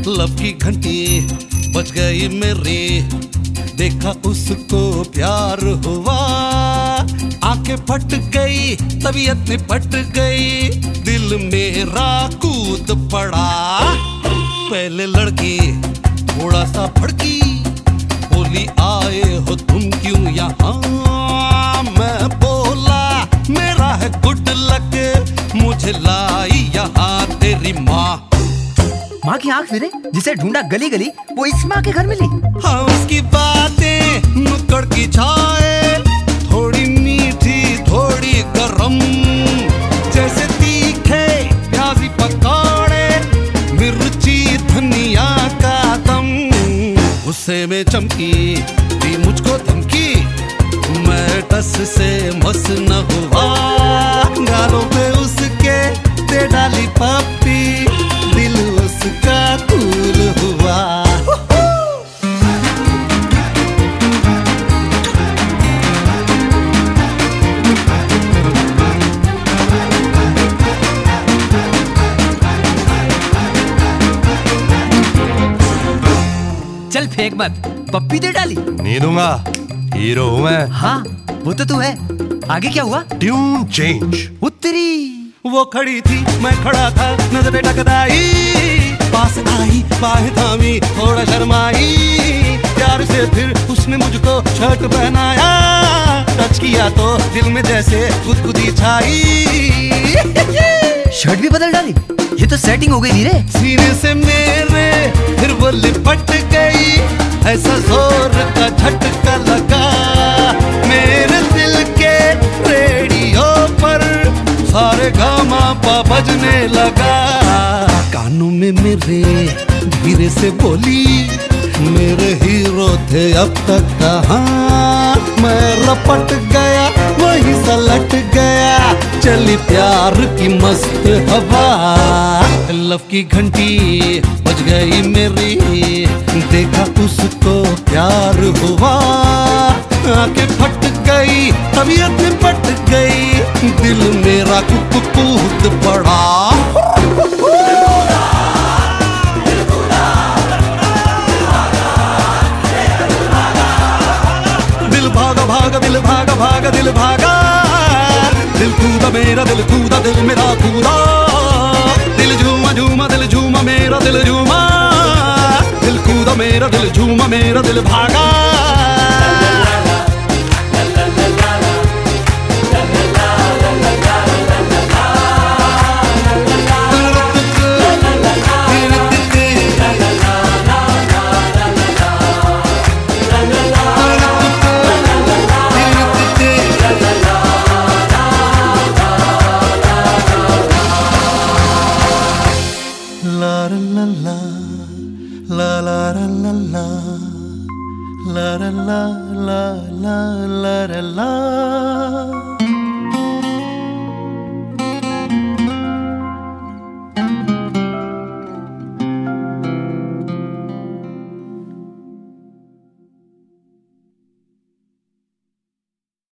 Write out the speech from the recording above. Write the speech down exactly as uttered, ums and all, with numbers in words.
Love की घंटी बज गई मेरी, देखा उसको प्यार हुआ, आंखें फट गई, तबीयत में पट गई, दिल मेरा कूद पड़ा। पहले लड़की थोड़ा सा भड़की, बोली आए हो तुम क्यों यहाँ? मैं बोला मेरा है गुड लक, मुझे लाई यहाँ तेरी माँ। माँ की आंख फिरे, जिसे ढूंढा गली गली, वो इस माँ के घर मिली। हाँ, उसकी बातें नुक्कड़ की छाए, थोड़ी मीठी थोड़ी गरम, जैसे तीखे प्याजी पकौड़े, मिर्ची धनिया का दम। गुस्से में चमकी दी मुझको धमकी, मैं टस से मस न हुआ, गालों पे उसके दे डाली पप्पी, दिल उसका कूल हुआ। चल फेंक मत, पप्पी दे डाली। नहीं दूंगा, हीरो हूँ मैं। हाँ वो तो तू है। आगे क्या हुआ? Tune change. उत्तरी वो खड़ी थी, मैं खड़ा था, नजरें टकराई, पास आई, बाहें थामी, थोड़ा शर्माई, प्यार से फिर उसने मुझको शर्ट पहनाया, टच किया तो दिल में जैसे गुदगुदी छाई। शर्ट भी बदल डाली, ये तो सेटिंग हो गई धीरे। सीने से मेरे फिर वो लिपट गई, ऐसा जोर का झटका लगा, मेरे दिल के रेडियो पर सारे गामा पा बजने लगा। कानों में मेरे धीरे से बोली, मेरे हीरो थे अब तक कहाँ? मैं रपट गया, वही सलट गया, चली प्यार की मस्त हवा। लव की घंटी बज गई मेरी, देखा उसको प्यार हुआ, आंखें फट गई, तबीयत में पट गई, दिल मेरा कूद पड़ा। दिल भागा भागा दिल भागा भागा दिल भागा, दिल कूदा मेरा दिल कूदा दिल मेरा कूदा, दिल झूमा झूमा दिल झूमा मेरा दिल झूमा, दिल कूदा मेरा दिल झूमा मेरा दिल भागा। La la la la la la la la la la la la la